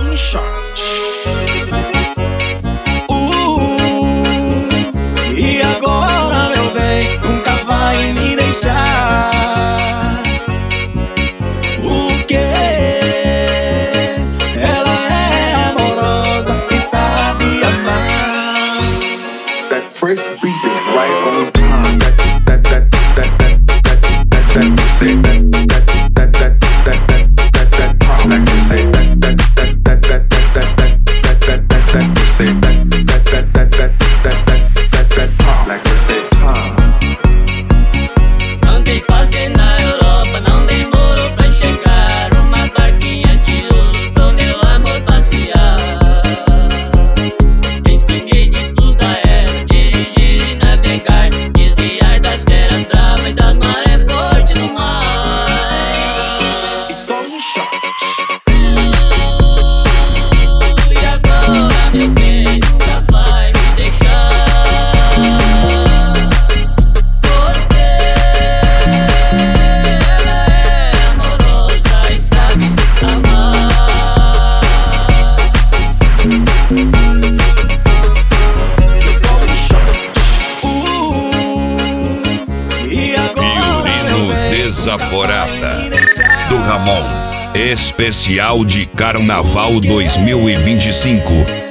Tome shot. E agora, meu bem, nunca vai me deixar. O quê? Ela é amorosa e sabe amar. That first beat is right on time. That you say that pop like you say that you say that pop like you say Andei fazendo na Europa, não demorou pra chegar. Uma barquinha de ouro pro meu amor passear. Ensinei de tudo a ela, dirigir e navegar, desviar das feras bravas e das marés fortes no mar. Tome shot. E agora, meu bem, nunca vai me deixar. Porque ela é amorosa e sabe amar. Tome shot. E agora, meu Violino bem, Desaforada do Ramon. Especial de Carnaval 2025.